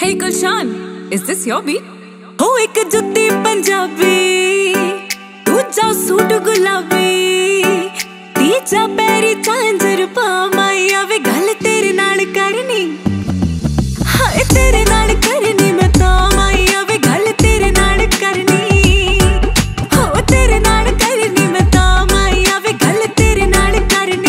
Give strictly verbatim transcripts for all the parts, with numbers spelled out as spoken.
Hey Gulshan, is this your beat? हो एक जुत्ती पंजाबी, दूजा सूट गुलाबी, तीजा पैरी झांझर पा माया वे गल तेरे नाल करनी, हाय तेरे नाल करनी मैं तो माया वे गल तेरे नाल करनी, हो तेरे नाल करनी मैं तो माया वे गल तेरे नाल करनी।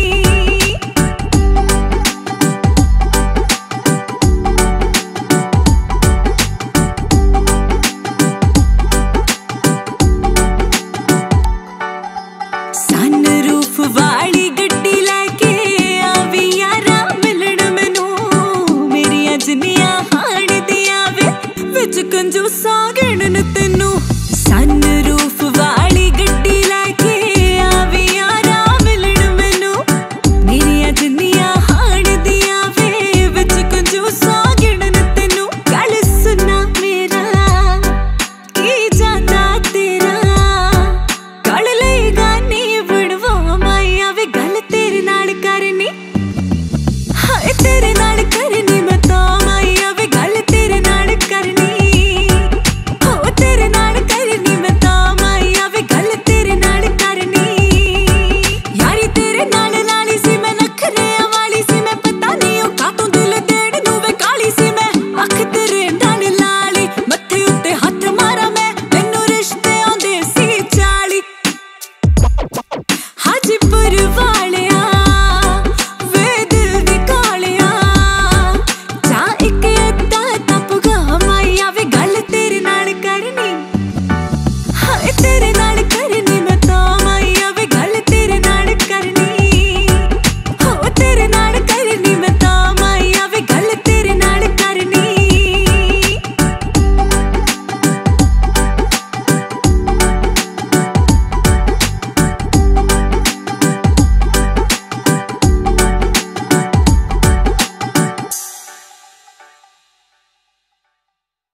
सनरूफ वाली गड्डी लैके आवी यारा मिलन मैनू, मेरी अजनिया हाण दिया वे विच कंजूसा गिणन तैनू। सन